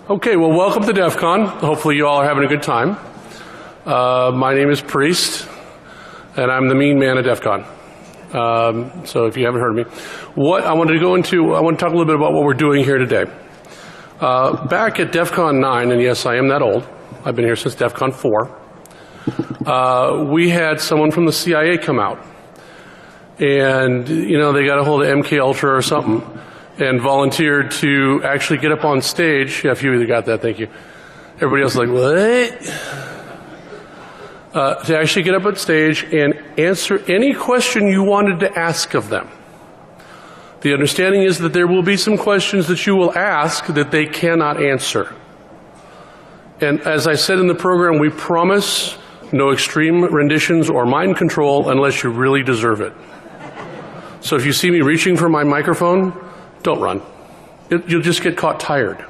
Okay, well, welcome to DEF CON. Hopefully you all are having a good time. My name is Priest, and I'm the mean man at DEF CON. So if you haven't heard of me. What I wanted to go into, I want to talk a little bit about what we're doing here today. Back at DEF CON 9, and yes, I am that old. I've been here since DEF CON 4. We had someone from the CIA come out. And, you know, they got a hold of MK Ultra or something and volunteered to actually get up on stage. Yeah, if you either got that, thank you. Everybody else is like, what? To actually get up on stage and answer any question you wanted to ask of them. The understanding is that there will be some questions that you will ask that they cannot answer. And as I said in the program, we promise no extreme renditions or mind control unless you really deserve it. So if you see me reaching for my microphone, don't run. You'll just get caught tired.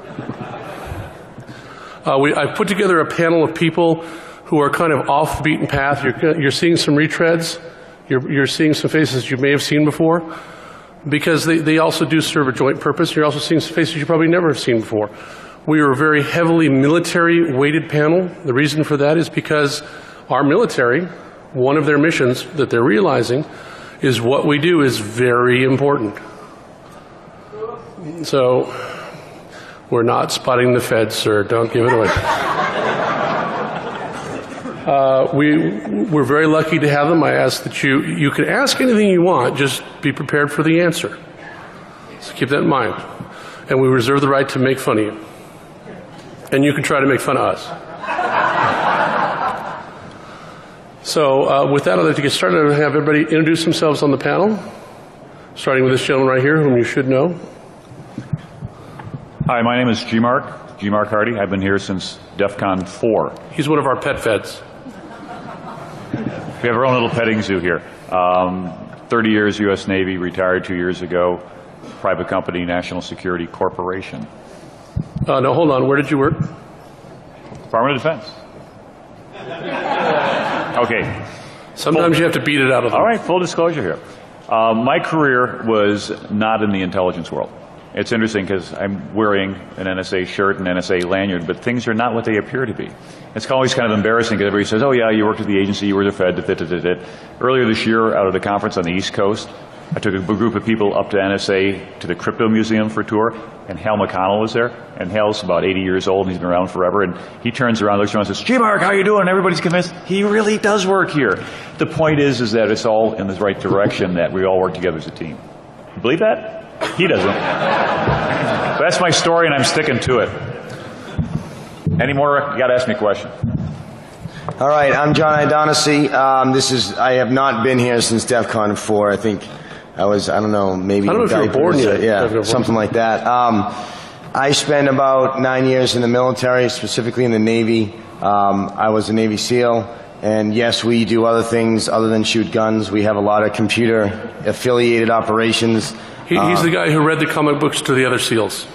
I've put together a panel of people who are kind of off the beaten path. You're seeing some retreads. You're seeing some faces you may have seen before because they also do serve a joint purpose. You're also seeing some faces you probably never have seen before. We are a very heavily military-weighted panel. The reason for that is because our military, one of their missions that they're realizing is what we do is very important. So, we're not spotting the feds, sir. Don't give it away. We're very lucky to have them. I ask that you can ask anything you want, just be prepared for the answer. So keep that in mind. And we reserve the right to make fun of you. And you can try to make fun of us. So with that, I'd like to get started and have everybody introduce themselves on the panel, starting with this gentleman right here, whom you should know. Hi, my name is G-Mark Hardy. I've been here since DEF CON 4. He's one of our pet feds. We have our own little petting zoo here. 30 years U.S. Navy, retired 2 years ago, private company, National Security Corporation. No, hold on. Where did you work? Department of Defense. Okay. Sometimes you have to beat it out of them. All right, full disclosure here. My career was not in the intelligence world. It's interesting because I'm wearing an NSA shirt and NSA lanyard, but things are not what they appear to be. It's always kind of embarrassing because everybody says, oh yeah, you worked at the agency, you were the Fed, Earlier this year, out at a conference on the East Coast, I took a group of people up to NSA to the Crypto Museum for a tour, and Hal McConnell was there. And Hal's about 80 years old, and he's been around forever. And he turns around, looks around, and says, G-Mark, how you doing? And everybody's convinced he really does work here. The point is that it's all in the right direction, that we all work together as a team. You believe that? He doesn't. But that's my story, and I'm sticking to it. Any more? You got to ask me a question. All right, I'm John O'Donoghue. I have not been here since DEF CON 4. I think I don't know, maybe. I don't know if you were born yet. Yeah, something like that. I spent about 9 years in the military, specifically in the Navy. I was a Navy SEAL. And yes, we do other things other than shoot guns. We have a lot of computer-affiliated operations. He's the guy who read the comic books to the other SEALs.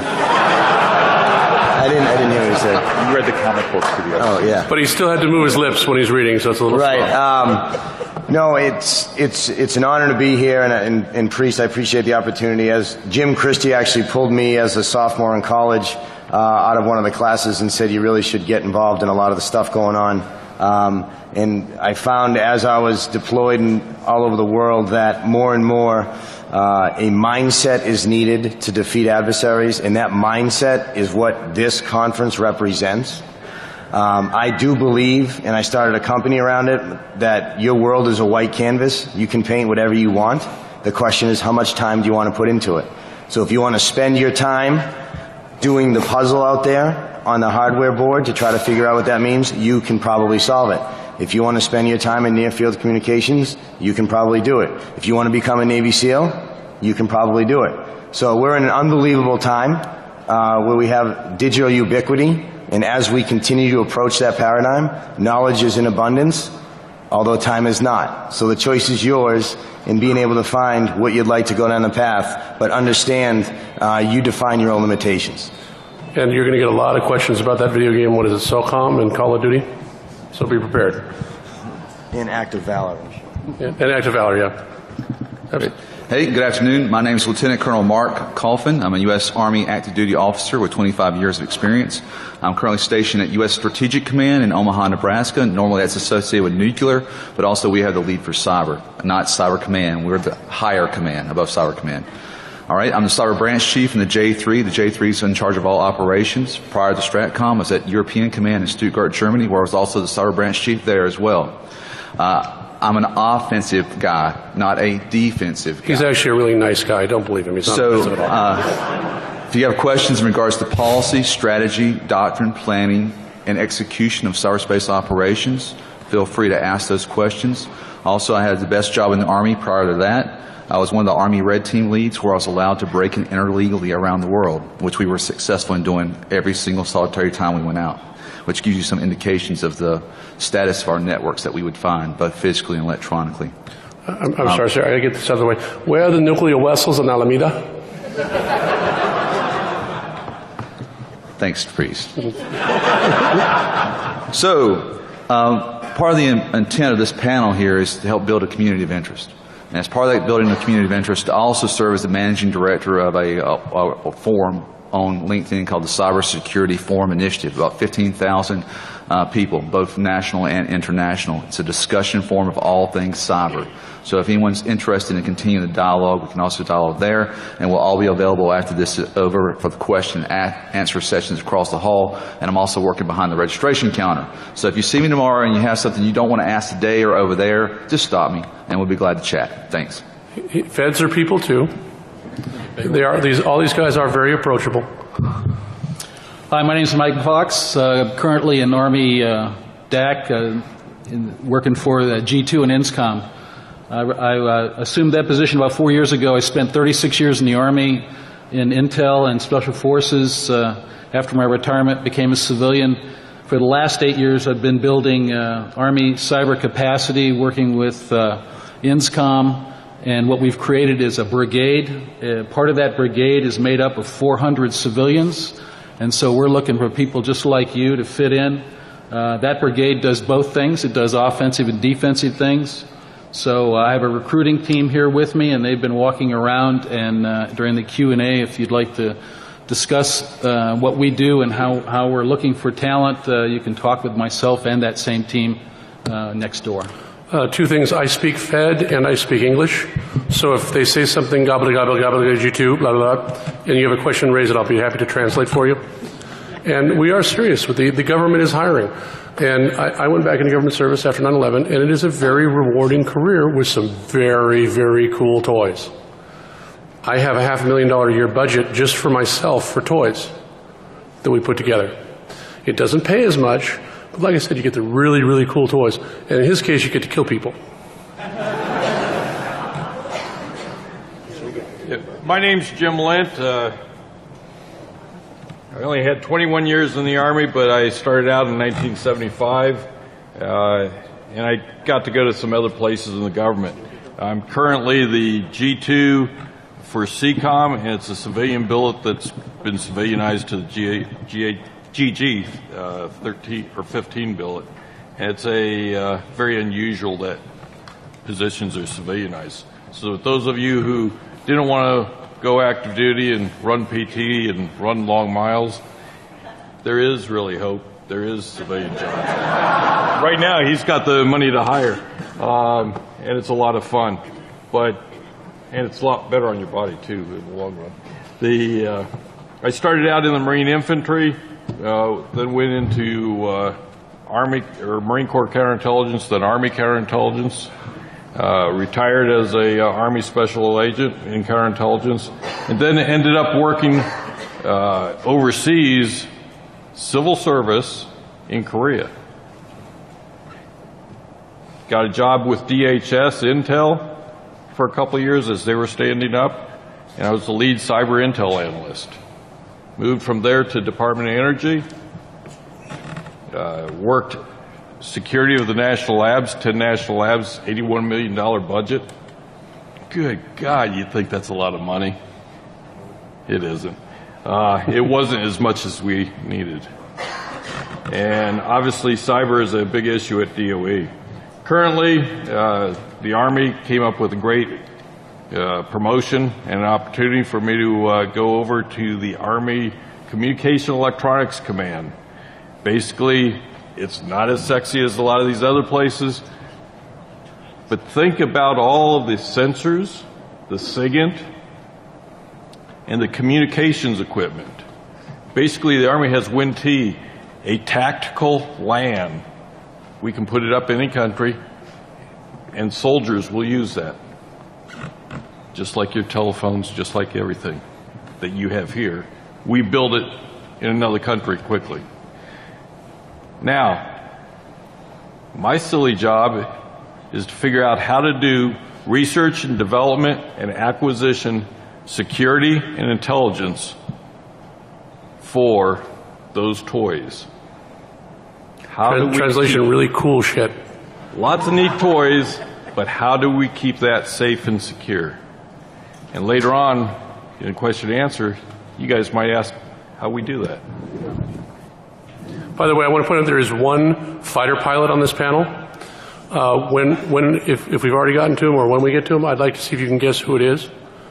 I didn't hear what he said. You read the comic books to the other. Oh, yeah. But he still had to move his lips when he's reading, so it's a little right. No, it's an honor to be here, and Priest, I appreciate the opportunity. As Jim Christie actually pulled me as a sophomore in college out of one of the classes and said you really should get involved in a lot of the stuff going on. And I found as I was deployed all over the world that more and more a mindset is needed to defeat adversaries, and that mindset is what this conference represents. I do believe, and I started a company around it, that your world is a white canvas. You can paint whatever you want. The question is, how much time do you want to put into it? So if you want to spend your time doing the puzzle out there on the hardware board to try to figure out what that means, you can probably solve it. If you want to spend your time in near-field communications, you can probably do it. If you want to become a Navy SEAL, you can probably do it. So we're in an unbelievable time where we have digital ubiquity, and as we continue to approach that paradigm, knowledge is in abundance, although time is not. So the choice is yours in being able to find what you'd like to go down the path, but understand you define your own limitations. And you're going to get a lot of questions about that video game. What is it, SOCOM and Call of Duty? So be prepared. In Act of Valor. Yeah, in Act of Valor, yeah. Hey, good afternoon. My name is Lieutenant Colonel Mark Coffin. I'm a U.S. Army active duty officer with 25 years of experience. I'm currently stationed at U.S. Strategic Command in Omaha, Nebraska. Normally that's associated with nuclear, but also we have the lead for cyber, not Cyber Command. We're the higher command, above Cyber Command. All right, I'm the Cyber Branch Chief in the J3. The J3 is in charge of all operations. Prior to STRATCOM, I was at European Command in Stuttgart, Germany, where I was also the Cyber Branch Chief there as well. I'm an offensive guy, not a defensive guy. He's actually a really nice guy. Don't believe him. He's not offensive at all. If you have questions in regards to policy, strategy, doctrine, planning, and execution of cyberspace operations, feel free to ask those questions. Also, I had the best job in the Army prior to that. I was one of the Army Red Team leads where I was allowed to break and enter legally around the world, which we were successful in doing every single solitary time we went out, which gives you some indications of the status of our networks that we would find, both physically and electronically. I'm sorry, sir. I gotta get this out of the way. Where are the nuclear vessels in Alameda? Thanks, Priest. So, part of the intent of this panel here is to help build a community of interest. And as part of that building a community of interest, I also serve as the managing director of a forum on LinkedIn called the Cybersecurity Forum Initiative, about 15,000 people, both national and international. It's a discussion forum of all things cyber. So if anyone's interested in continuing the dialogue, we can also dialogue there, and we'll all be available after this is over for the question and answer sessions across the hall, and I'm also working behind the registration counter. So if you see me tomorrow and you have something you don't want to ask today or over there, just stop me, and we'll be glad to chat. Thanks. Feds are people, too. All these guys are very approachable. Hi, my name is Mike Fox. Currently in Army DAC, working for the G2 and INSCOM. I assumed that position about 4 years ago. I spent 36 years in the Army in Intel and Special Forces. After my retirement, became a civilian. For the last 8 years, I've been building Army cyber capacity, working with INSCOM. And what we've created is a brigade. Part of that brigade is made up of 400 civilians. And so we're looking for people just like you to fit in. That brigade does both things. It does offensive and defensive things. So I have a recruiting team here with me, and they've been walking around. And during the Q&A, if you'd like to discuss what we do and how we're looking for talent, you can talk with myself and that same team next door. Two things. I speak Fed and I speak English. So if they say something, gobble, gobble, gobble, G2, blah, blah, blah, and you have a question, raise it. I'll be happy to translate for you. And we are serious with the government is hiring. And I went back into government service after 9/11, and it is a very rewarding career with some very, very cool toys. I have a $500,000 a year budget just for myself for toys that we put together. It doesn't pay as much. But like I said, you get the really, really cool toys. And in his case, you get to kill people. My name's Jim Lent. I only had 21 years in the Army, but I started out in 1975. And I got to go to some other places in the government. I'm currently the G2 for CCOM, and it's a civilian billet that's been civilianized to the GG 13 or 15 billet. And it's a very unusual that positions are civilianized. So those of you who didn't want to go active duty and run PT and run long miles, there is really hope. There is civilian jobs. Right now, he's got the money to hire, and it's a lot of fun. And it's a lot better on your body too in the long run. I started out in the Marine Infantry. Then went into Army or Marine Corps counterintelligence, then Army counterintelligence. Retired as a Army special agent in counterintelligence, and then ended up working overseas, civil service in Korea. Got a job with DHS Intel for a couple of years as they were standing up, and I was the lead cyber intel analyst. Moved from there to Department of Energy, worked security of the national labs, 10 national labs, $81 million budget. Good God, you'd think that's a lot of money. It isn't. It wasn't as much as we needed. And obviously cyber is a big issue at DOE. Currently, the Army came up with a great promotion and an opportunity for me to go over to the Army Communication Electronics Command. Basically, it's not as sexy as a lot of these other places, but think about all of the sensors, the SIGINT, and the communications equipment. Basically, the Army has WIN-T, a tactical LAN. We can put it up in any country, and soldiers will use that. Just like your telephones, just like everything that you have here. We build it in another country quickly. Now, my silly job is to figure out how to do research and development and acquisition, security and intelligence for those toys. How do we Translation, really cool shit. Lots of neat toys, but how do we keep that safe and secure? And later on, in question and answer, you guys might ask how we do that. By the way, I want to point out there is one fighter pilot on this panel. If we've already gotten to him or when we get to him, I'd like to see if you can guess who it is.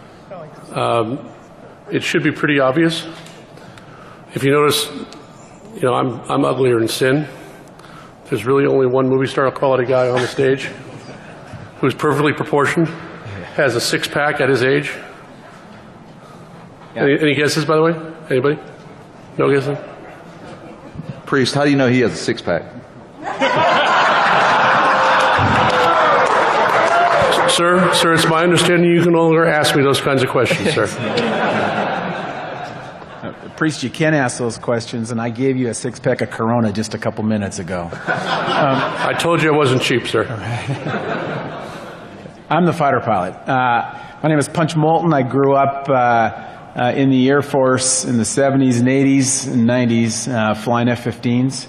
It should be pretty obvious. If you notice, you know, I'm uglier than sin. There's really only one movie star quality guy on the stage who's perfectly proportioned, has a six-pack at his age. Yeah. Any guesses, by the way? Anybody? No guessing? Priest, how do you know he has a six-pack? Sir, it's my understanding you can no longer ask me those kinds of questions, sir. Priest, you can ask those questions, and I gave you a six-pack of Corona just a couple minutes ago. I told you I wasn't cheap, sir. I'm the fighter pilot. My name is Punch Moulton. I grew up in the Air Force in the 70s and 80s and 90s, flying F-15s.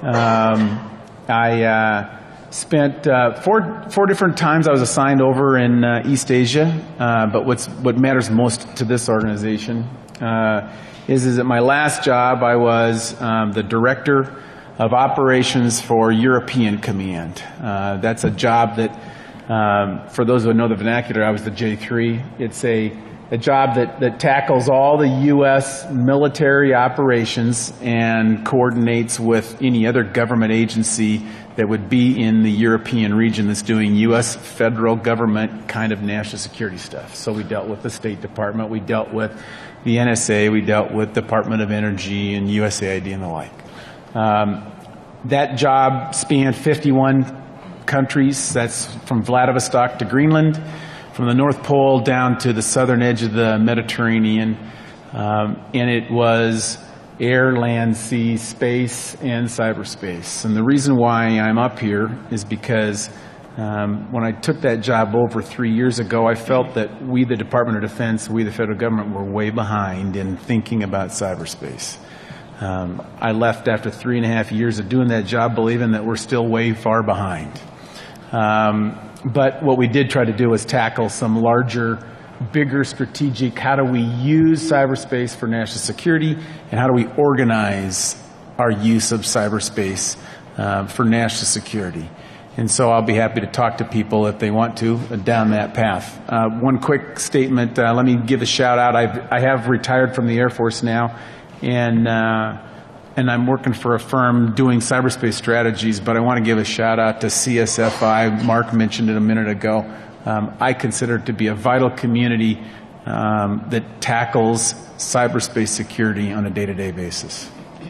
I spent four different times I was assigned over in East Asia, but what matters most to this organization is at my last job I was the director of operations for European Command. That's a job that, for those who know the vernacular, I was the J3. It's a job that tackles all the U.S. military operations and coordinates with any other government agency that would be in the European region that's doing U.S. federal government kind of national security stuff. So we dealt with the State Department, we dealt with the NSA, we dealt with Department of Energy and USAID and the like. That job spanned 51 countries. That's from Vladivostok to Greenland, from the North Pole down to the southern edge of the Mediterranean. And it was air, land, sea, space, and cyberspace. And the reason why I'm up here is because when I took that job over 3 years ago, I felt that we, the Department of Defense, we, the federal government, were way behind in thinking about cyberspace. I left after 3.5 years of doing that job believing that we're still way far behind. But what we did try to do was tackle some larger, bigger strategic, how do we use cyberspace for national security, and how do we organize our use of cyberspace for national security. And so I'll be happy to talk to people if they want to down that path. One quick statement, let me give a shout out. I have retired from the Air Force now, and I'm working for a firm doing cyberspace strategies, but I want to give a shout out to CSFI. Mark mentioned it a minute ago. I consider it to be a vital community that tackles cyberspace security on a day-to-day basis.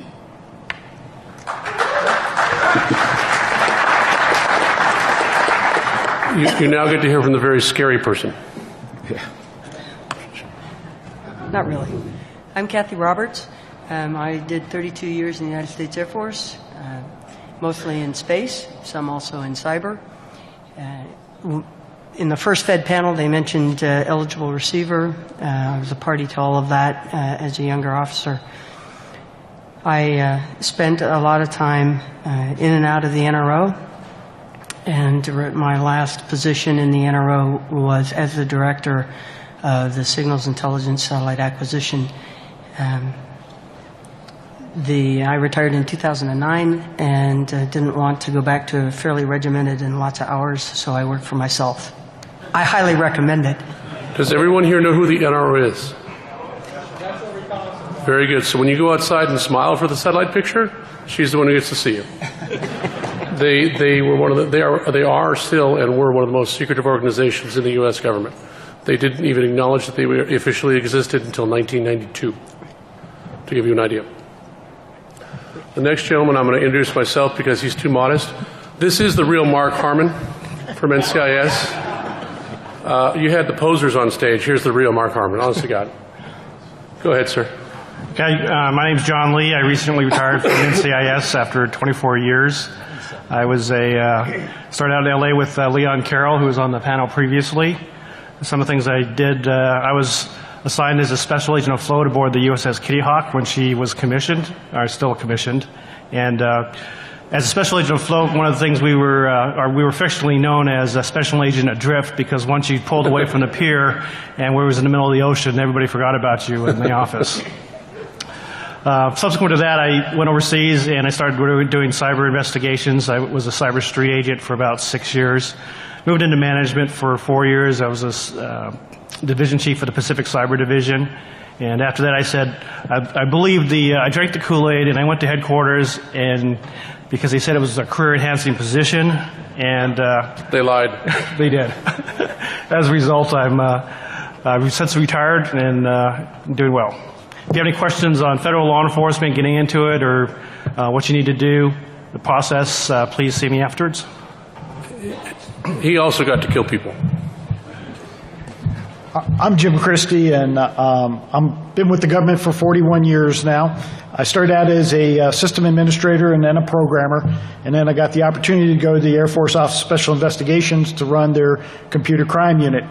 You now get to hear from the very scary person. Yeah. Not really. I'm Kathy Roberts. I did 32 years in the United States Air Force, mostly in space, some also in cyber. In the first Fed panel, they mentioned eligible receiver. I was a party to all of that as a younger officer. I spent a lot of time in and out of the NRO, and my last position in the NRO was as the director of the Signals Intelligence Satellite Acquisition. I retired in 2009 and didn't want to go back to fairly regimented and lots of hours, so I worked for myself. I highly recommend it. Does everyone here know who the NRO is? Very good. So when you go outside and smile for the satellite picture, she's the one who gets to see you. They were one of the, they are still and were one of the most secretive organizations in the U.S. government. They didn't even acknowledge that they officially existed until 1992, to give you an idea. The next gentleman, I'm going to introduce myself because he's too modest. This is the real Mark Harmon from NCIS. You had the posers on stage. Here's the real Mark Harmon, honest to God. Go ahead, sir. Okay, my name's John Lee. I recently retired from NCIS after 24 years. I was started out in LA with Leon Carroll, who was on the panel previously. Some of the things I did, I was assigned as a special agent afloat aboard the USS Kitty Hawk when she was commissioned, or still commissioned. And as a special agent afloat, one of the things we were affectionately known as a special agent adrift, because once you pulled away from the pier and we was in the middle of the ocean, everybody forgot about you in the office. Subsequent to that, I went overseas and I started doing cyber investigations. I was a cyber street agent for about 6 years. Moved into management for 4 years. I was a division chief of the Pacific Cyber Division. And after that, I said, I believed I drank the Kool-Aid and I went to headquarters, and because they said it was a career-enhancing position, and they lied. They did. As a result, I've since retired and doing well. If you have any questions on federal law enforcement, getting into it, or what you need to do, the process, please see me afterwards. He also got to kill people. I'm Jim Christie, and I've been with the government for 41 years now. I started out as a system administrator and then a programmer, and then I got the opportunity to go to the Air Force Office of Special Investigations to run their computer crime unit.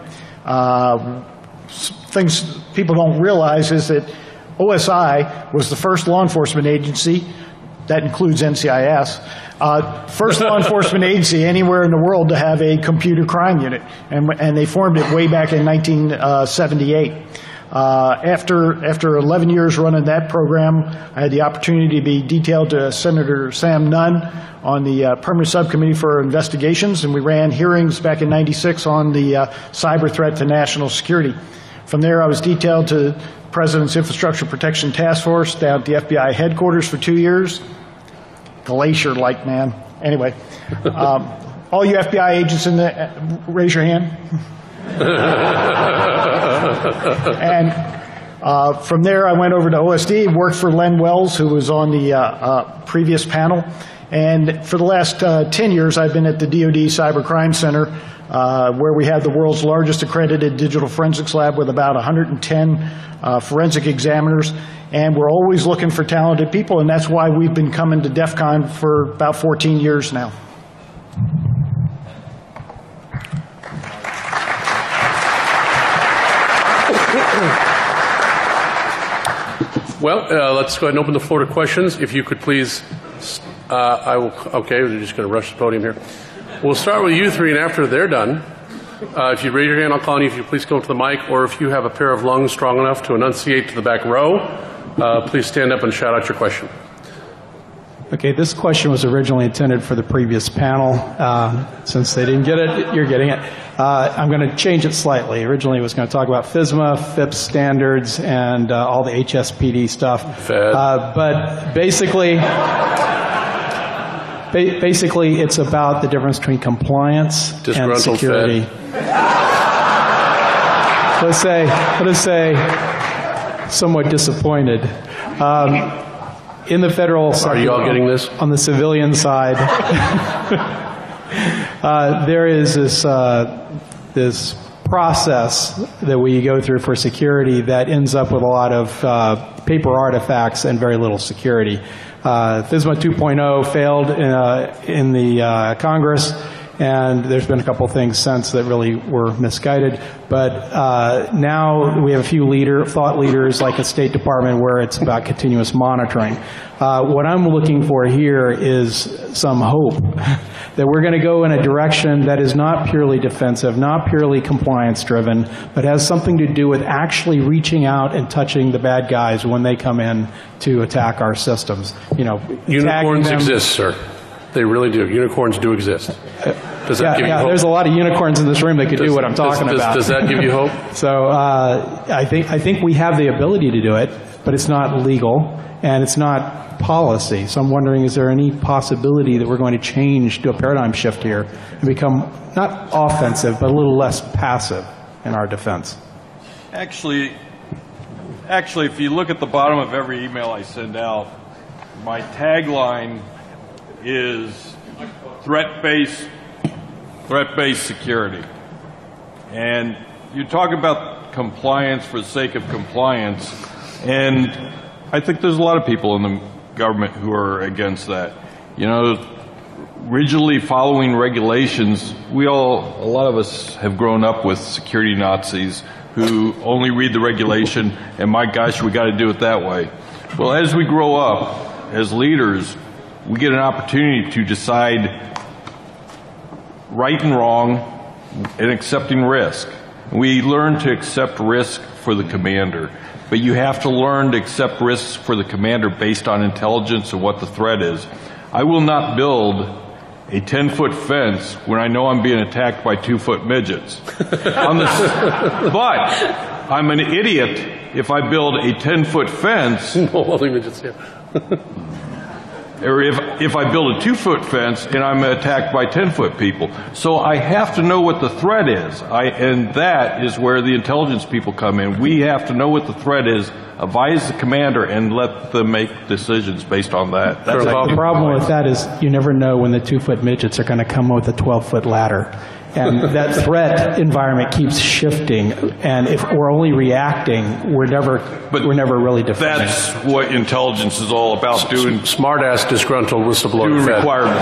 Things people don't realize is that OSI was the first law enforcement agency, that includes NCIS, first law enforcement agency anywhere in the world to have a computer crime unit, and they formed it way back in 1978. After 11 years running that program, I had the opportunity to be detailed to Senator Sam Nunn on the Permanent Subcommittee for Investigations, and we ran hearings back in '96 on the cyber threat to national security. From there, I was detailed to President's Infrastructure Protection Task Force down at the FBI headquarters for 2 years. Glacier-like, man. Anyway, all you FBI agents in the, raise your hand. And from there, I went over to OSD, worked for Len Wells, who was on the previous panel. And for the last 10 years, I've been at the DoD Cyber Crime Center, where we have the world's largest accredited digital forensics lab with about 110 forensic examiners. And we're always looking for talented people, and that's why we've been coming to DEF CON for about 14 years now. Well, let's go ahead and open the floor to questions. If you could please, okay, we're just going to rush the podium here. We'll start with you three, and after they're done, if you raise your hand, I'll call on you. If you please come up to the mic, or if you have a pair of lungs strong enough to enunciate to the back row, please stand up and shout out your question. Okay, this question was originally intended for the previous panel. Since they didn't get it, you're getting it. I'm going to change it slightly. Originally, I was going to talk about FISMA, FIPS standards, and all the HSPD stuff. But basically, it's about the difference between compliance and security. Let's say, somewhat disappointed. In the federal sector, are you all getting this? On the civilian side, there is this process that we go through for security that ends up with a lot of paper artifacts and very little security. FISMA 2.0 failed in the Congress, and there's been a couple things since that really were misguided. But now we have a few thought leaders like the State Department where it's about continuous monitoring. What I'm looking for here is some hope that we're going to go in a direction that is not purely defensive, not purely compliance driven, but has something to do with actually reaching out and touching the bad guys when they come in to attack our systems. You know, unicorns exist, sir. They really do. Unicorns do exist. Does that give you hope? There's a lot of unicorns in this room that could do what I'm talking about. Does that give you hope? So I think we have the ability to do it, but it's not legal and it's not policy. So I'm wondering, is there any possibility that we're going to change, do a paradigm shift here, and become not offensive, but a little less passive in our defense? Actually, if you look at the bottom of every email I send out, my tagline is threat-based security. And you talk about compliance for the sake of compliance, and I think there's a lot of people in the government who are against that. You know, rigidly following regulations, a lot of us have grown up with security Nazis who only read the regulation and, my gosh, we got to do it that way. Well, as we grow up as leaders, we get an opportunity to decide right and wrong and accepting risk. We learn to accept risk for the commander, but you have to learn to accept risks for the commander based on intelligence and what the threat is. I will not build a 10-foot fence when I know I'm being attacked by 2-foot midgets. But I'm an idiot if I build a 10-foot fence. Or if I build a 2-foot fence and I'm attacked by 10-foot people. So I have to know what the threat is. And that is where the intelligence people come in. We have to know what the threat is, advise the commander, and let them make decisions based on that. That's the problem with that is you never know when the 2-foot midgets are going to come with a 12-foot ladder. And that threat environment keeps shifting, and if we're only reacting, we're never really defending. That's what intelligence is all about, doing smart-ass disgruntled whistleblower. Doing requirements.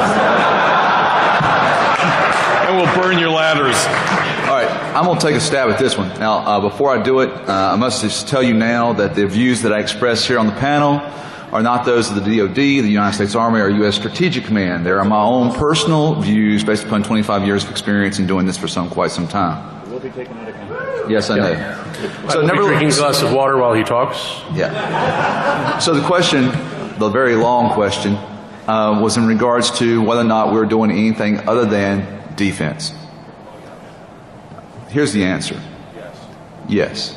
And we'll burn your ladders. All right, I'm going to take a stab at this one. Now, before I do it, I must just tell you now that the views that I express here on the panel are not those of the DoD, the United States Army, or U.S. Strategic Command. They are my own personal views based upon 25 years of experience in doing this for quite some time. We'll be taking that account. Yes, I know. So never drinking a glass of water while he talks. Yeah. So the question, the very long question, was in regards to whether or not we're doing anything other than defense. Here's the answer. Yes.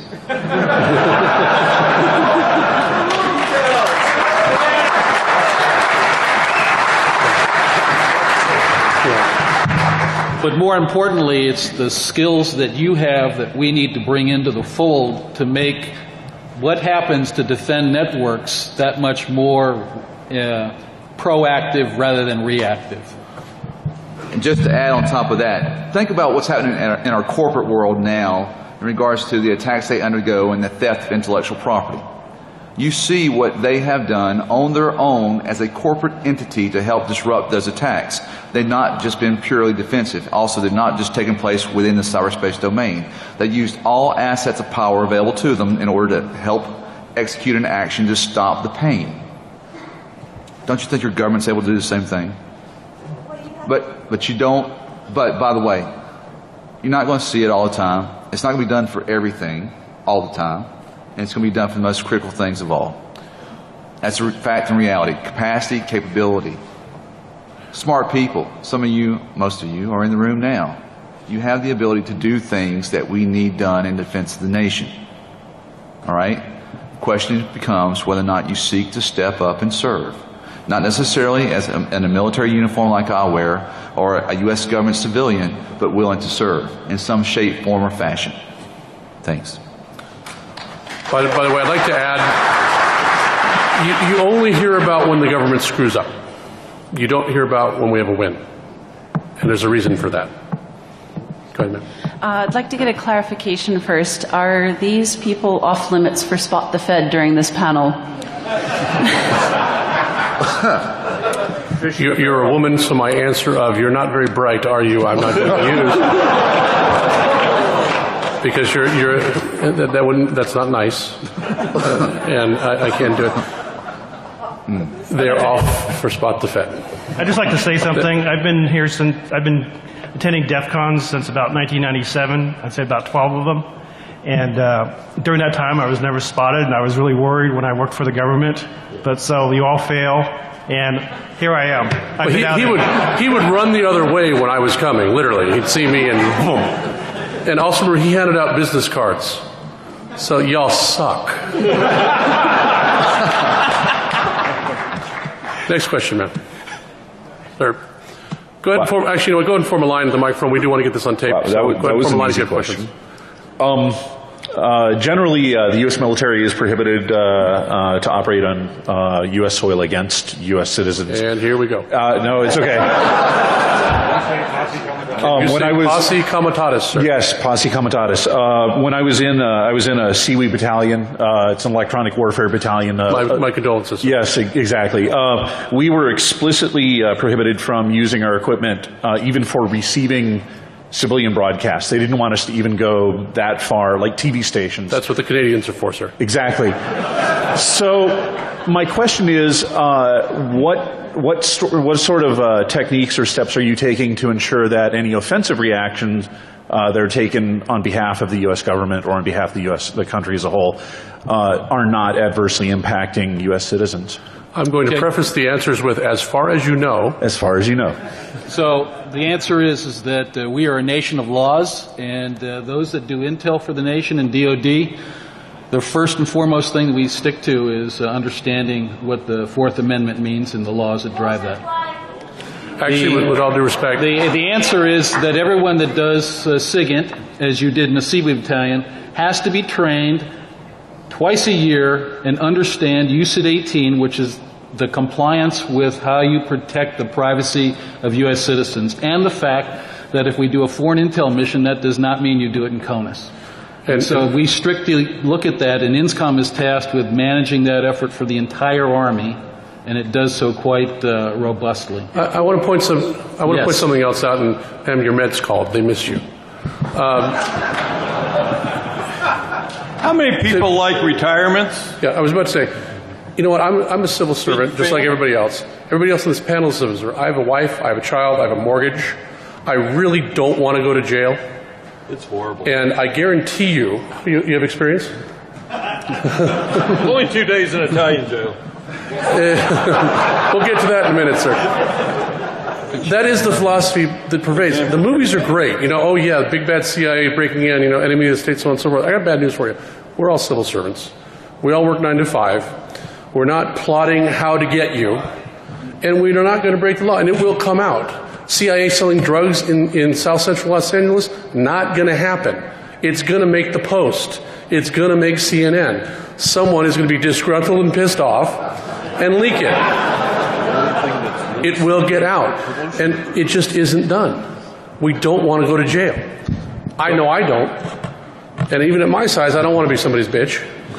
But more importantly, it's the skills that you have that we need to bring into the fold to make what happens to defend networks that much more proactive rather than reactive. And just to add on top of that, think about what's happening in our corporate world now in regards to the attacks they undergo and the theft of intellectual property. You see what they have done on their own as a corporate entity to help disrupt those attacks. They've not just been purely defensive. Also, they've not just taken place within the cyberspace domain. They used all assets of power available to them in order to help execute an action to stop the pain. Don't you think your government's able to do the same thing? But you don't. But by the way, you're not going to see it all the time. It's not going to be done for everything all the time. And it's going to be done for the most critical things of all. That's a fact and reality. Capacity, capability. Smart people. Some of you, most of you, are in the room now. You have the ability to do things that we need done in defense of the nation. All right? The question becomes whether or not you seek to step up and serve. Not necessarily as in a military uniform like I wear or a U.S. government civilian, but willing to serve in some shape, form, or fashion. Thanks. By the way, I'd like to add, you only hear about when the government screws up. You don't hear about when we have a win. And there's a reason for that. Go ahead, ma'am. I'd like to get a clarification first. Are these people off limits for Spot the Fed during this panel? You're a woman, so my answer of "you're not very bright, are you?" I'm not going to use because that's not nice, and I can't do it. They're off for Spot the Fed. I'd just like to say something. I've been attending DEF CONs since about 1997. I'd say about 12 of them. And during that time, I was never spotted, and I was really worried when I worked for the government. But so you all fail, and here I am. He would run the other way when I was coming, literally. He'd see me and boom. And also, he handed out business cards. So y'all suck. Next question, man. Or, go ahead and form a line at the microphone. We do want to get this on tape. Wow, that was an easy question. Generally, the U.S. military is prohibited to operate on U.S. soil against U.S. citizens. And here we go. No, it's okay. When I was posse comitatus, sir. Yes, posse comitatus. When I was in a Seaweed battalion. It's an electronic warfare battalion. My condolences. Yes, exactly. We were explicitly prohibited from using our equipment, even for receiving civilian broadcasts. They didn't want us to even go that far, like TV stations. That's what the Canadians are for, sir. Exactly. So, my question is, what sort of techniques or steps are you taking to ensure that any offensive reactions that are taken on behalf of the U.S. government or on behalf of the country as a whole, are not adversely impacting U.S. citizens? I'm going to preface the answers with, as far as you know. As far as you know. So the answer is that we are a nation of laws, and those that do intel for the nation and DOD, the first and foremost thing that we stick to is understanding what the Fourth Amendment means and the laws that drive that. Actually, with all due respect. The answer is that everyone that does SIGINT, as you did in the Seaweed Battalion, has to be trained twice a year and understand UCIT 18, which is the compliance with how you protect the privacy of U.S. citizens, and the fact that if we do a foreign intel mission, that does not mean you do it in CONUS. And so we strictly look at that, and INSCOM is tasked with managing that effort for the entire Army, and it does so quite robustly. I want to point something else out, and your meds called. They miss you. How many people like retirements? Yeah, I was about to say, you know what, I'm a civil servant, just like everybody else. Everybody else on this panel is a civil servant. I have a wife, I have a child, I have a mortgage. I really don't want to go to jail. It's horrible. And I guarantee you have experience? Only 2 days in Italian jail. We'll get to that in a minute, sir. That is the philosophy that pervades. The movies are great. Oh yeah, big bad CIA breaking in, enemy of the state, so on and so forth. I got bad news for you. We're all civil servants. We all work 9 to 5. We're not plotting how to get you. And we are not going to break the law. And it will come out. CIA selling drugs in South Central Los Angeles, not going to happen. It's going to make the Post. It's going to make CNN. Someone is going to be disgruntled and pissed off and leak it. It will get out. And it just isn't done. We don't want to go to jail. I know I don't. And even at my size, I don't want to be somebody's bitch.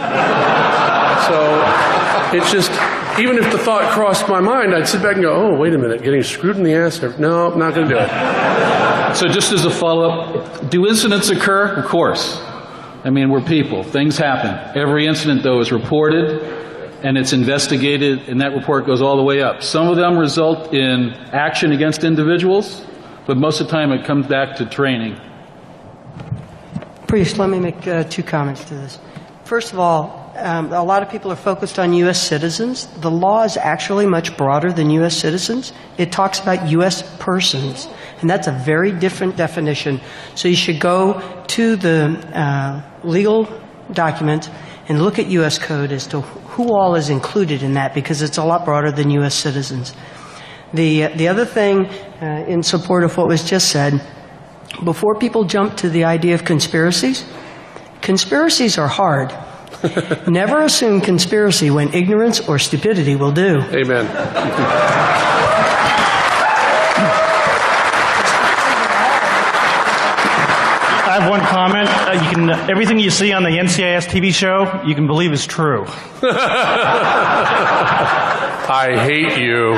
So it's just, even if the thought crossed my mind, I'd sit back and go, oh, wait a minute, getting screwed in the ass? No, I'm not going to do it. So just as a follow-up, do incidents occur? Of course. I mean, we're people. Things happen. Every incident, though, is reported, and it's investigated, and that report goes all the way up. Some of them result in action against individuals, but most of the time it comes back to training. Priest, let me make 2 comments to this. First of all, a lot of people are focused on U.S. citizens. The law is actually much broader than U.S. citizens. It talks about U.S. persons, and that's a very different definition. So you should go to the legal document and look at U.S. Code as to who all is included in that, because it's a lot broader than U.S. citizens. The other thing, in support of what was just said, before people jump to the idea of conspiracies are hard. Never assume conspiracy when ignorance or stupidity will do. Amen. I have one comment. Everything you see on the NCIS TV show, you can believe is true. I hate you.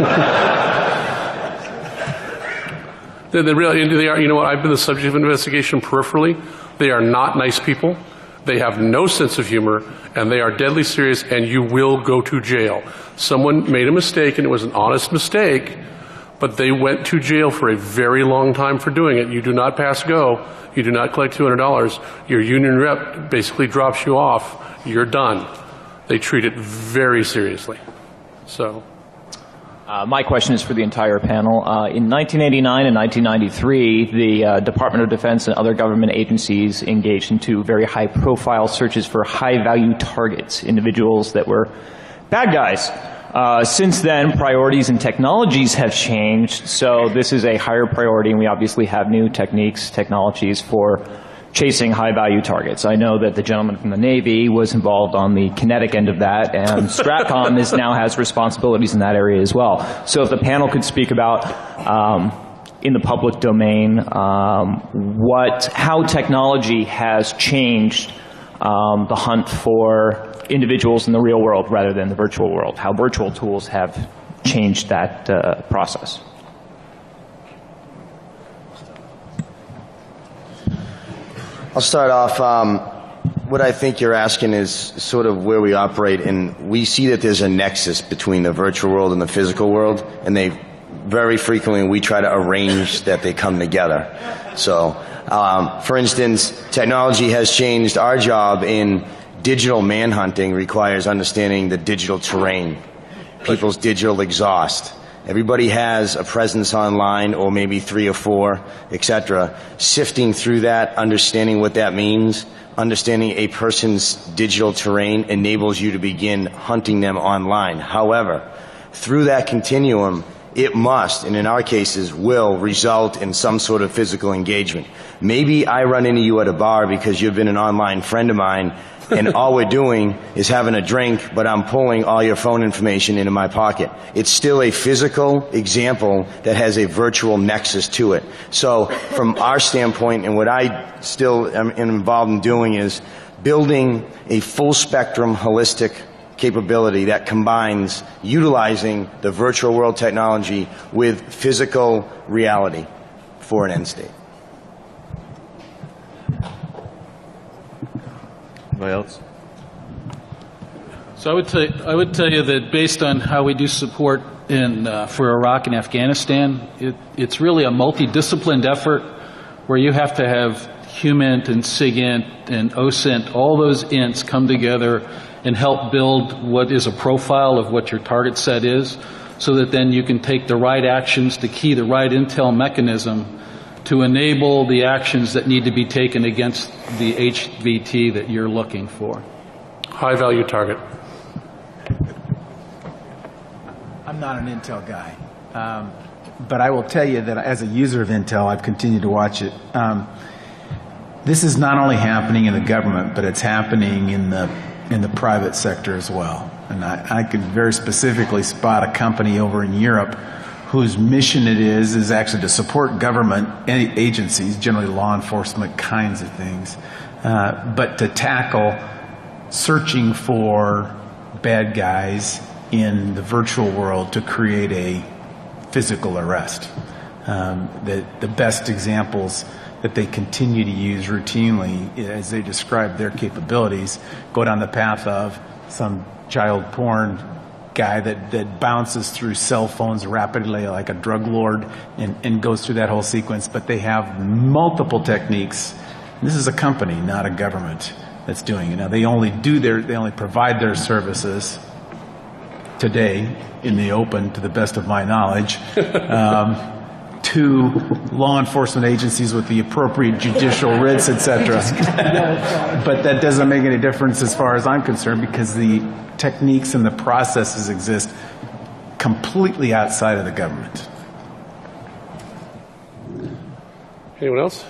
You know what? I've been the subject of investigation peripherally. They are not nice people. They have no sense of humor, and they are deadly serious, and you will go to jail. Someone made a mistake, and it was an honest mistake, but they went to jail for a very long time for doing it. You do not pass go. You do not collect $200. Your union rep basically drops you off. You're done. They treat it very seriously. So. My question is for the entire panel. In 1989 and 1993, the Department of Defense and other government agencies engaged in two very high-profile searches for high-value targets, individuals that were bad guys. Since then, priorities and technologies have changed, so this is a higher priority, and we obviously have new techniques, technologies for chasing high-value targets. I know that the gentleman from the Navy was involved on the kinetic end of that, and Stratcom now has responsibilities in that area as well. So if the panel could speak about, in the public domain, how technology has changed the hunt for individuals in the real world rather than the virtual world, how virtual tools have changed that process. I'll start off. What I think you're asking is sort of where we operate, and we see that there's a nexus between the virtual world and the physical world, and they very frequently we try to arrange that they come together. So, for instance, technology has changed. Our job in digital manhunting requires understanding the digital terrain, people's digital exhaust. Everybody has a presence online, or maybe 3 or 4, etc. Sifting through that, understanding what that means, understanding a person's digital terrain enables you to begin hunting them online. However, through that continuum, it must, and in our cases will, result in some sort of physical engagement. Maybe I run into you at a bar because you've been an online friend of mine, and all we're doing is having a drink, but I'm pulling all your phone information into my pocket. It's still a physical example that has a virtual nexus to it. So from our standpoint, and what I still am involved in doing, is building a full spectrum holistic capability that combines utilizing the virtual world technology with physical reality for an end state. Anybody else? So I would tell you that based on how we do support for Iraq and Afghanistan, it's really a multidisciplined effort where you have to have HUMINT and SIGINT and OSINT, all those ints come together and help build what is a profile of what your target set is, so that then you can take the right actions to key the right intel mechanism to enable the actions that need to be taken against the HVT that you're looking for. High value target. I'm not an Intel guy, but I will tell you that as a user of Intel, I've continued to watch it. This is not only happening in the government, but it's happening in the private sector as well. And I could very specifically spot a company over in Europe whose mission it is actually to support government agencies, generally law enforcement kinds of things, but to tackle searching for bad guys in the virtual world to create a physical arrest. The best examples that they continue to use routinely as they describe their capabilities go down the path of some child porn guy that bounces through cell phones rapidly like a drug lord and goes through that whole sequence. But they have multiple techniques. This is a company, not a government, that's doing it. Now they only provide their services today in the open, to the best of my knowledge, to law enforcement agencies with the appropriate judicial writs, etc. But that doesn't make any difference as far as I'm concerned, because the techniques and the processes exist completely outside of the government. Anyone else?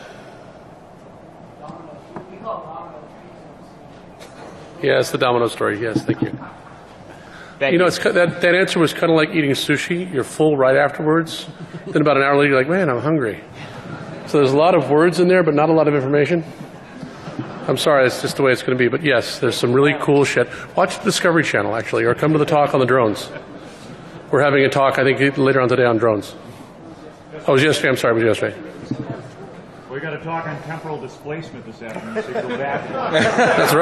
Yes, the domino story. Yes, thank you. You know, that answer was kind of like eating sushi. You're full right afterwards. Then about an hour later, you're like, man, I'm hungry. So there's a lot of words in there, but not a lot of information. I'm sorry, it's just the way it's going to be. But yes, there's some really cool shit. Watch the Discovery Channel, actually, or come to the talk on the drones. We're having a talk, I think, later on today on drones. Oh, it was yesterday. I'm sorry, it was yesterday. We got to talk on temporal displacement this afternoon, so go back. That's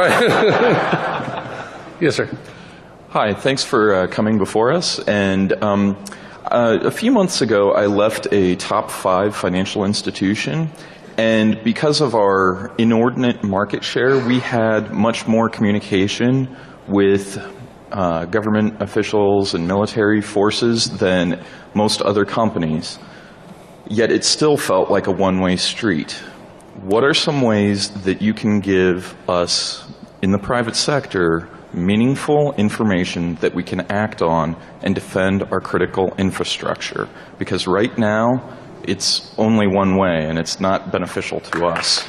right. Yes, sir. Hi, thanks for coming before us. And A few months ago, I left a top 5 financial institution, and because of our inordinate market share, we had much more communication with government officials and military forces than most other companies. Yet it still felt like a one-way street. What are some ways that you can give us in the private sector meaningful information that we can act on and defend our critical infrastructure? Because right now, it's only one way, and it's not beneficial to us.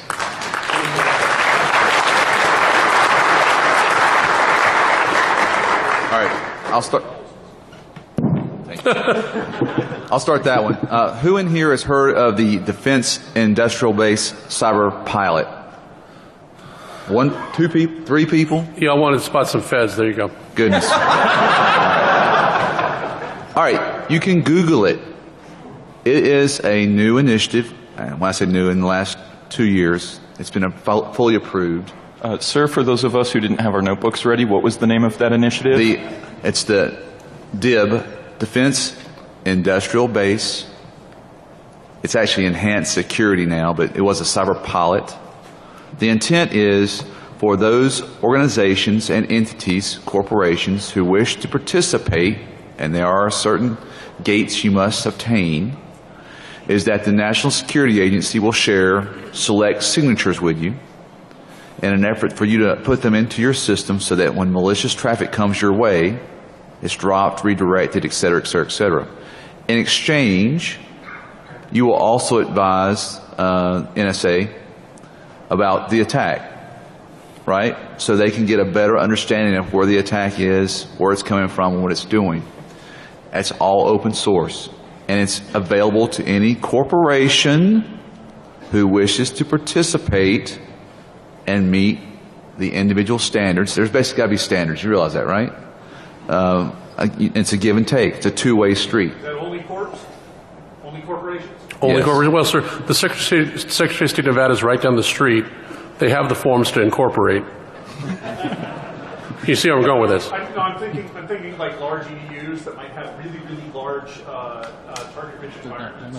All right, I'll start. Thank you. I'll start that one. Who in here has heard of the Defense Industrial Base Cyber Pilot? 1, 2 people, 3 people? Yeah, I wanted to spot some feds. There you go. Goodness. All right, you can Google it. It is a new initiative. When I say new, in the last 2 years, it's been fully approved. Sir, for those of us who didn't have our notebooks ready, what was the name of that initiative? It's the DIB, Defense Industrial Base. It's actually enhanced security now, but it was a cyber pilot. The intent is for those organizations and entities, corporations, who wish to participate, and there are certain gates you must obtain, is that the National Security Agency will share select signatures with you in an effort for you to put them into your system so that when malicious traffic comes your way, it's dropped, redirected, et cetera, et cetera, et cetera. In exchange, you will also advise NSA about the attack, right? So they can get a better understanding of where the attack is, where it's coming from, and what it's doing. That's all open source. And it's available to any corporation who wishes to participate and meet the individual standards. There's basically got to be standards. You realize that, right? It's a give and take. It's a two-way street. Is that only corps? Only corporations? Only Yes. corporations. Well, sir, the Secretary of State of Nevada is right down the street. They have the forms to incorporate. You see where I'm going with this? I'm thinking like large EDUs that might have really, really large target-rich environments.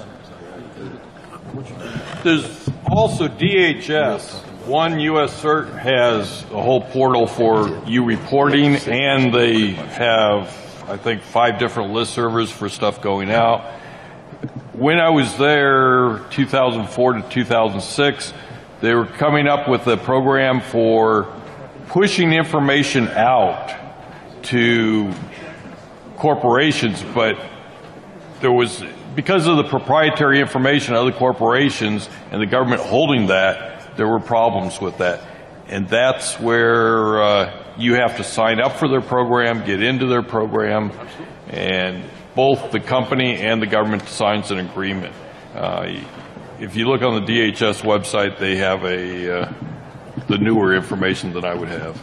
There's also DHS. One U.S. CERT has a whole portal for you reporting, and they have, I think, 5 different list servers for stuff going out. When I was there, 2004 to 2006, they were coming up with a program for pushing information out to corporations, but there was, because of the proprietary information of other corporations and the government holding that, there were problems with that. And that's where you have to sign up for their program, get into their program, and both the company and the government signs an agreement. If you look on the DHS website, they have the newer information than I would have.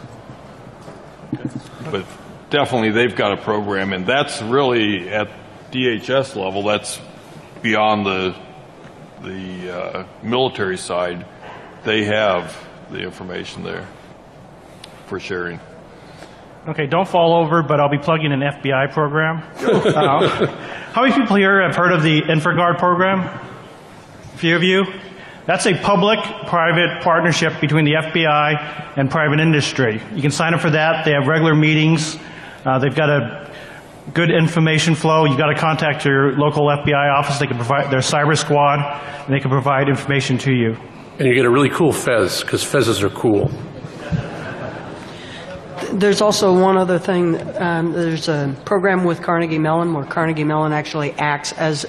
But definitely they've got a program, and that's really at DHS level, that's beyond the military side. They have the information there for sharing. Okay, don't fall over, but I'll be plugging an FBI program. How many people here have heard of the InfraGard program? A few of you? That's a public-private partnership between the FBI and private industry. You can sign up for that. They have regular meetings. They've got a good information flow. You've got to contact your local FBI office. They can provide their cyber squad, and they can provide information to you. And you get a really cool fez, because fezzes are cool. There's also one other thing. There's a program with Carnegie Mellon where Carnegie Mellon actually acts as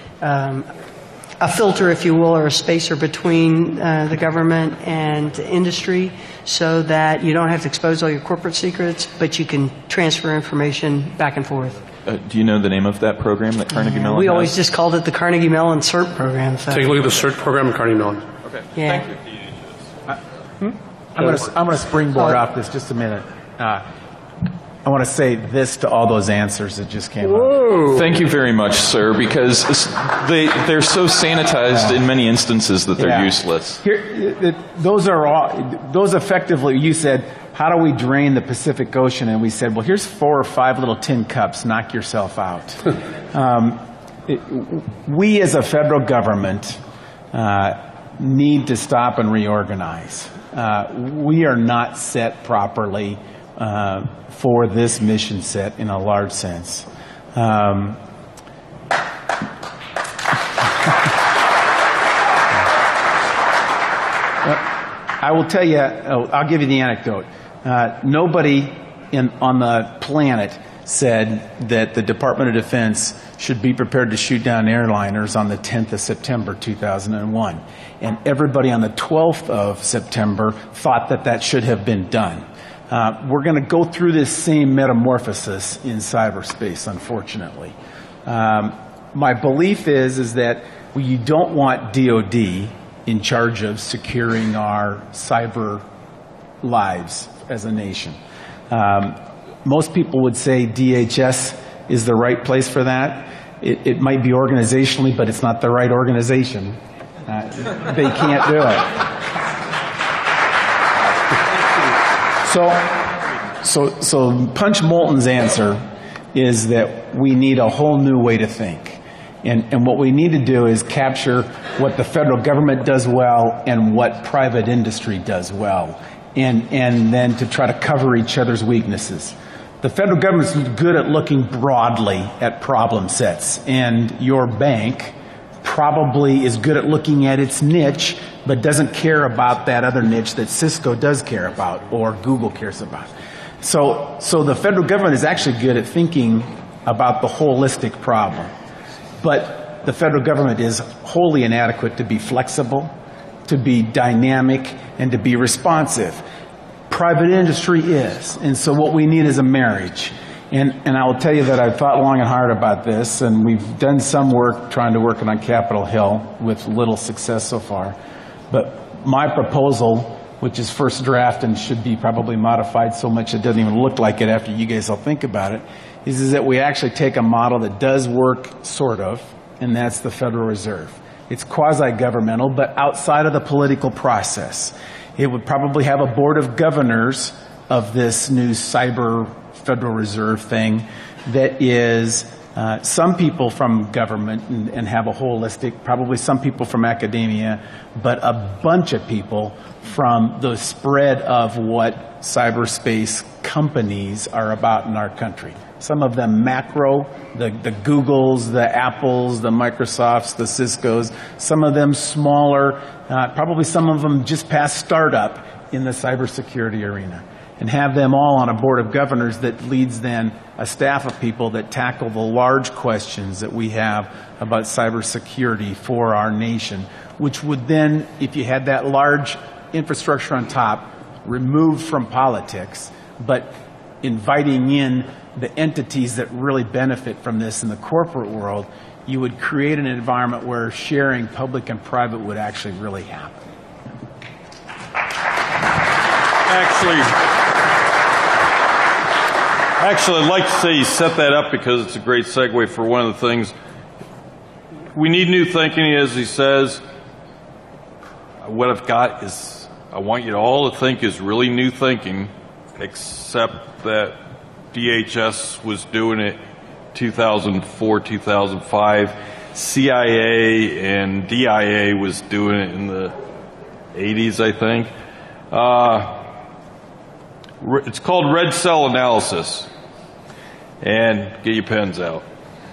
a filter, if you will, or a spacer between the government and industry, so that you don't have to expose all your corporate secrets, but you can transfer information back and forth. Do you know the name of that program that Carnegie Mellon We has? always just called it the Carnegie Mellon CERT program. So. Take a look at the CERT program at Carnegie Mellon. Okay. Yeah. Thank you. I'm going to springboard off this just a minute. I want to say this to all those answers that just came up. Thank you very much, sir, because they're so sanitized in many instances that they're useless. Those effectively, you said, how do we drain the Pacific Ocean? And we said, well, here's 4 or 5 little tin cups. Knock yourself out. We as a federal government need to stop and reorganize. We are not set properly for this mission set in a large sense. I will tell you, I'll give you the anecdote. Nobody on the planet said that the Department of Defense should be prepared to shoot down airliners on the 10th of September 2001. And everybody on the 12th of September thought that that should have been done. We're going to go through this same metamorphosis in cyberspace, unfortunately. My belief is that you don't want DOD in charge of securing our cyber lives as a nation. Most people would say DHS is the right place for that. It might be organizationally, but it's not the right organization. They can't do it. So Punch Moulton's answer is that we need a whole new way to think. And what we need to do is capture what the federal government does well and what private industry does well, and then to try to cover each other's weaknesses. The federal government's good at looking broadly at problem sets, and your bank probably is good at looking at its niche, but doesn't care about that other niche that Cisco does care about or Google cares about. So the federal government is actually good at thinking about the holistic problem. But the federal government is wholly inadequate to be flexible, to be dynamic, and to be responsive. Private industry is. And so what we need is a marriage. And I will tell you that I've thought long and hard about this, and we've done some work trying to work it on Capitol Hill with little success so far. But my proposal, which is first draft and should be probably modified so much it doesn't even look like it after you guys all think about it, is that we actually take a model that does work, sort of, and that's the Federal Reserve. It's quasi-governmental, but outside of the political process. It would probably have a board of governors of this new cyber Federal Reserve thing that is some people from government and have a holistic, probably some people from academia, but a bunch of people from the spread of what cyberspace companies are about in our country. Some of them macro, the Googles, the Apples, the Microsofts, the Ciscos. Some of them smaller, probably some of them just past startup in the cybersecurity arena. And have them all on a board of governors that leads then a staff of people that tackle the large questions that we have about cybersecurity for our nation, which would then, if you had that large infrastructure on top, removed from politics, but inviting in the entities that really benefit from this in the corporate world, you would create an environment where sharing public and private would actually really happen. Actually, I'd like to say you set that up because it's a great segue for one of the things. We need new thinking, as he says. What I've got is, I want you all to think is really new thinking, except that DHS was doing it 2004, 2005. CIA and DIA was doing it in the 80s, I think. It's called red cell analysis. And get your pens out.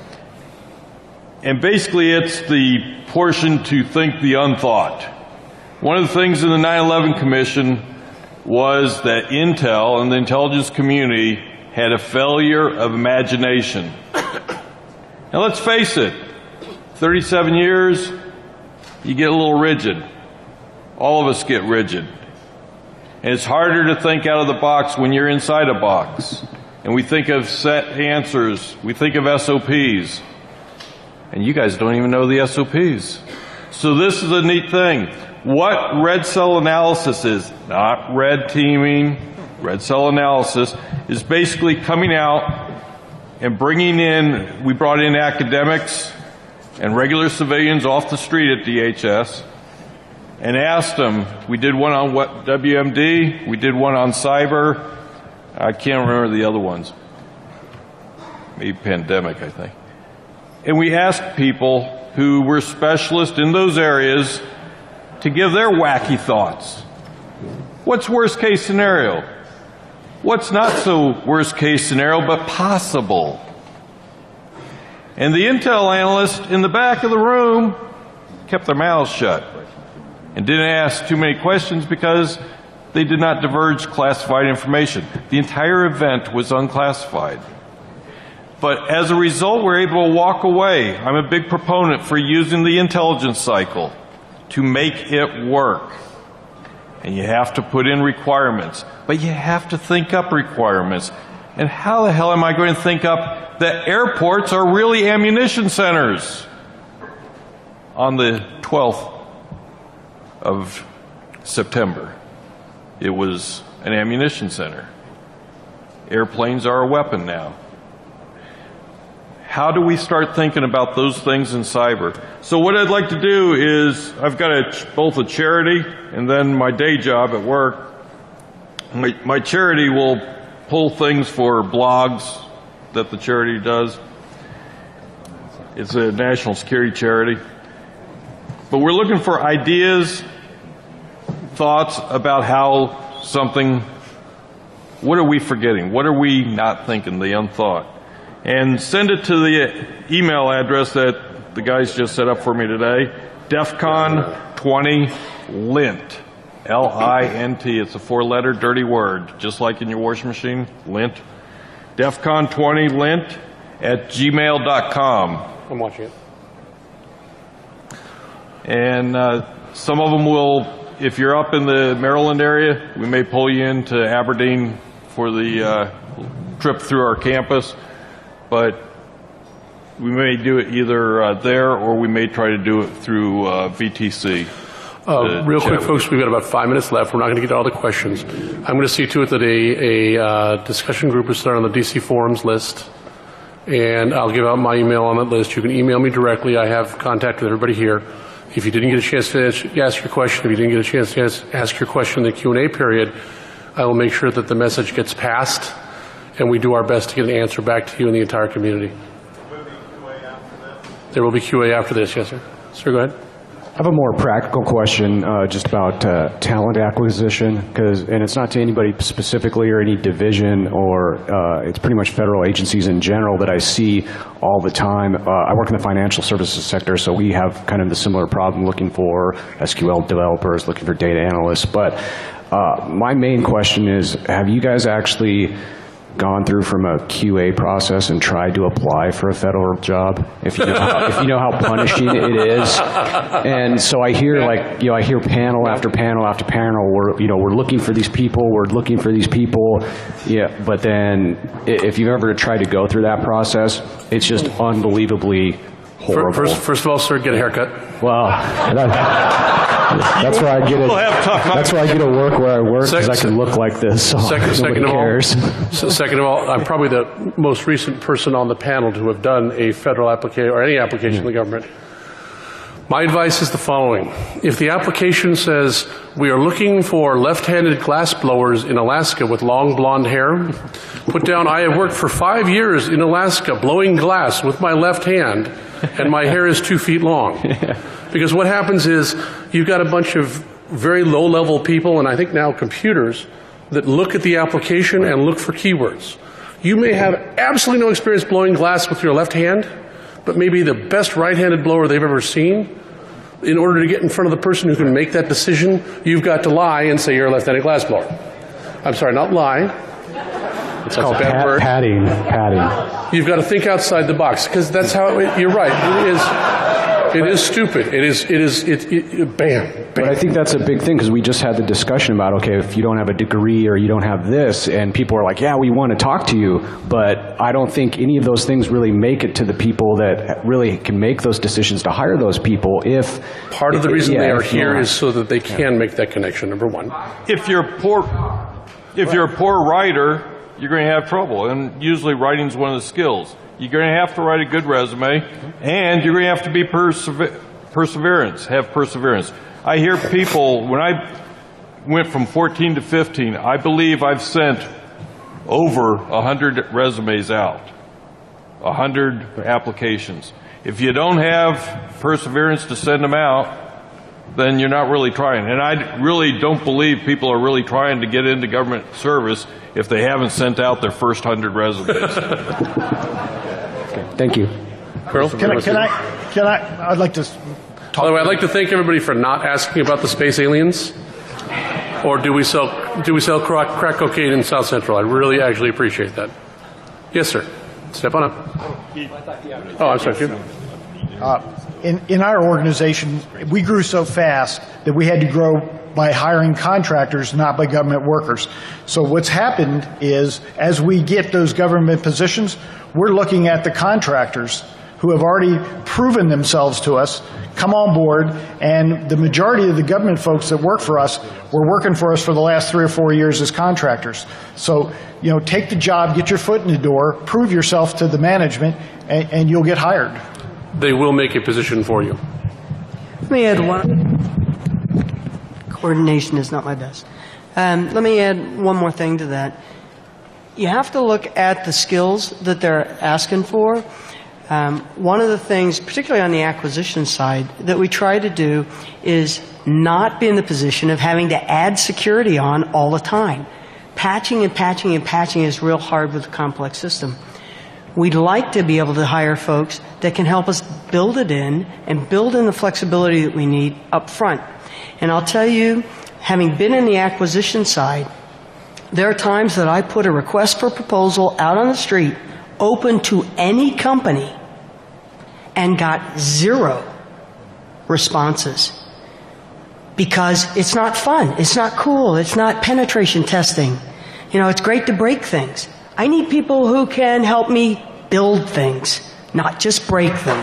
And basically it's the portion to think the unthought. One of the things in the 9/11 Commission was that Intel and the intelligence community had a failure of imagination. Now let's face it, 37 years, you get a little rigid. All of us get rigid. And it's harder to think out of the box when you're inside a box. And we think of set answers. We think of SOPs. And you guys don't even know the SOPs. So this is a neat thing. What red cell analysis is, not red teaming, red cell analysis, is basically coming out and bringing in, we brought in academics and regular civilians off the street at DHS and asked them, we did one on WMD, we did one on cyber, I can't remember the other ones, maybe pandemic, I think. And we asked people who were specialists in those areas to give their wacky thoughts. What's worst case scenario? What's not so worst case scenario but possible? And the intel analysts in the back of the room kept their mouths shut and didn't ask too many questions because they did not divulge classified information. The entire event was unclassified. But as a result, we're able to walk away. I'm a big proponent for using the intelligence cycle to make it work. And you have to put in requirements, but you have to think up requirements. And how the hell am I going to think up that airports are really ammunition centers? On the 12th of September, it was an ammunition center. Airplanes are a weapon now. How do we start thinking about those things in cyber? So what I'd like to do is, I've got both a charity and then my day job at work. My charity will pull things for blogs that the charity does. It's a national security charity. But we're looking for ideas, thoughts about how something, what are we forgetting? What are we not thinking, the unthought? And send it to the email address that the guys just set up for me today, DEFCON20LINT, L-I-N-T. It's a 4-letter dirty word, just like in your washing machine, lint. DEFCON20LINT at gmail.com. I'm watching it. And some of them will, if you're up in the Maryland area, we may pull you into Aberdeen for the trip through our campus. But we may do it either there or we may try to do it through VTC. Real quick, folks, we've got about 5 minutes left. We're not going to get to all the questions. I'm going to see to it that a discussion group is started on the DC Forums list, and I'll give out my email on that list. You can email me directly. I have contact with everybody here. If you didn't get a chance to ask your question, if you didn't get a chance to ask your question in the Q&A period, I will make sure that the message gets passed, and we do our best to get an answer back to you and the entire community. There will be QA after this, yes, sir. Sir, go ahead. I have a more practical question just about talent acquisition, and it's not to anybody specifically or any division, or it's pretty much federal agencies in general that I see all the time. I work in the financial services sector, so we have kind of the similar problem looking for SQL developers, looking for data analysts. But my main question is, have you guys actually gone through from a QA process and tried to apply for a federal job, if you know how punishing it is? And so I hear I hear panel after panel after panel, we're looking for these people, yeah, but then if you've ever tried to go through that process, it's just unbelievably horrible. First of all, sir, get a haircut. Well, that's why I get it. That's why I get to work where I work, because I can look like this. So nobody cares. Second of all, I'm probably the most recent person on the panel to have done a federal application or any application in the government. My advice is the following. If the application says, we are looking for left-handed glass blowers in Alaska with long blonde hair, put down, I have worked for 5 years in Alaska blowing glass with my left hand, and my hair is 2 feet long. Because what happens is, you've got a bunch of very low-level people, and I think now computers, that look at the application and look for keywords. You may have absolutely no experience blowing glass with your left hand, but maybe the best right-handed blower they've ever seen. In order to get in front of the person who can make that decision, you've got to lie and say you're a left-handed glass blower. I'm sorry, not lie. It's called padding. You've got to think outside the box, because that's how you're right. It is stupid. Bam. But I think that's a big thing, because we just had the discussion about, okay, if you don't have a degree or you don't have this, and people are like, yeah, we want to talk to you, but I don't think any of those things really make it to the people that really can make those decisions to hire those people. Part of the reason they are here is so that they can make that connection, number one. If you're poor, If you're a poor writer, you're going to have trouble, and usually writing's one of the skills. You're going to have to write a good resume, and you're going to have to be have perseverance. I hear people, when I went from 14 to 15, I believe I've sent over 100 resumes out, 100 applications. If you don't have perseverance to send them out, then you're not really trying. And I really don't believe people are really trying to get into government service if they haven't sent out their first 100 resumes. Thank you. Colonel? I'd like to... By the way, I'd like to thank everybody for not asking about the space aliens. Or do we sell crack cocaine in South Central? I really actually appreciate that. Yes, sir. Step on up. Oh, I'm sorry. In our organization, we grew so fast that we had to grow by hiring contractors, not by government workers. So what's happened is, as we get those government positions, we're looking at the contractors who have already proven themselves to us, come on board, and the majority of the government folks that work for us were working for us for the last 3 or 4 years as contractors. So, take the job, get your foot in the door, prove yourself to the management, and you'll get hired. They will make a position for you. Let me add one. Coordination is not my best. Let me add one more thing to that. You have to look at the skills that they're asking for. One of the things, particularly on the acquisition side, that we try to do is not be in the position of having to add security on all the time. Patching and patching and patching is real hard with a complex system. We'd like to be able to hire folks that can help us build it in and build in the flexibility that we need up front. And I'll tell you, having been in the acquisition side, there are times that I put a request for proposal out on the street, open to any company, and got 0 responses. Because it's not fun, it's not cool, it's not penetration testing. It's great to break things. I need people who can help me build things, not just break them.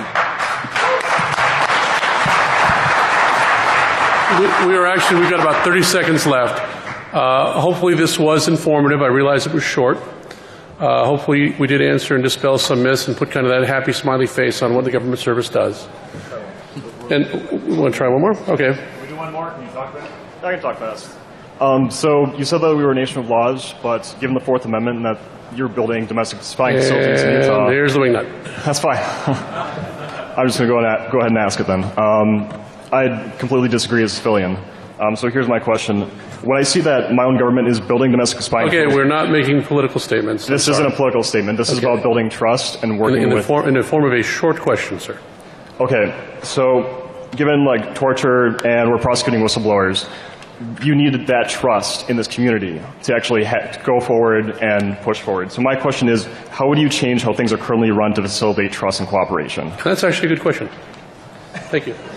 We've got about 30 seconds left. Hopefully this was informative. I realize it was short. Hopefully we did answer and dispel some myths and put kind of that happy smiley face on what the government service does. And we want to try one more? Okay. Can we do one more? Can you talk fast? I can talk fast. So you said that we were a nation of laws, but given the Fourth Amendment and that you're building domestic spying facilities in Utah... Here's the wingnut. That's fine. I'm just going to go ahead and ask it then. I completely disagree as a civilian. So here's my question. When I see that my own government is building domestic spying... Okay, we're not making political statements. This isn't a political statement. This is about building trust and working with... In the form of a short question, sir. Okay, so given torture and we're prosecuting whistleblowers, you need that trust in this community to actually go forward and push forward. So my question is, how would you change how things are currently run to facilitate trust and cooperation? That's actually a good question. Thank you.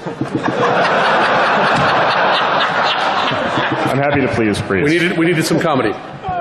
I'm happy to please. We needed some comedy.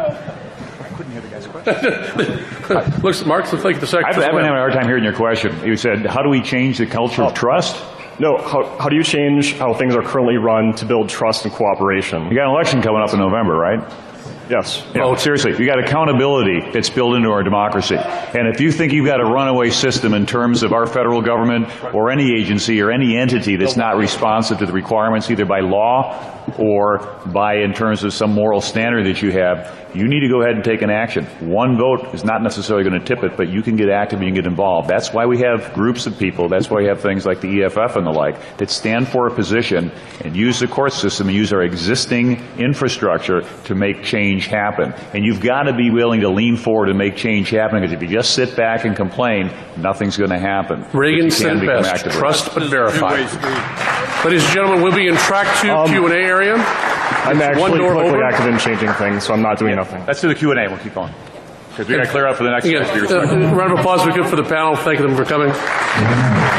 Looks like the secretary. I've been having a hard time hearing your question. You said, how do we change the culture of trust? No, how do you change how things are currently run to build trust and cooperation? You got an election coming up in November, right? Yes. Yeah. Oh, seriously, you got accountability that's built into our democracy. And if you think you've got a runaway system in terms of our federal government or any agency or any entity that's not responsive to the requirements either by law or by in terms of some moral standard that you have, you need to go ahead and take an action. One vote is not necessarily going to tip it, but you can get active and you can get involved. That's why we have groups of people, that's why we have things like the EFF and the like, that stand for a position and use the court system and use our existing infrastructure to make change happen. And you've got to be willing to lean forward and make change happen, because if you just sit back and complain, nothing's going to happen. Reagan said best, trust but verify. Ladies and gentlemen, we'll be in track 2 Q&A area. I'm actually politically active in changing things, so I'm not doing nothing. Let's do the Q&A. We'll keep going. Because we've got to clear out for the next round of applause we could for the panel. Thank them for coming.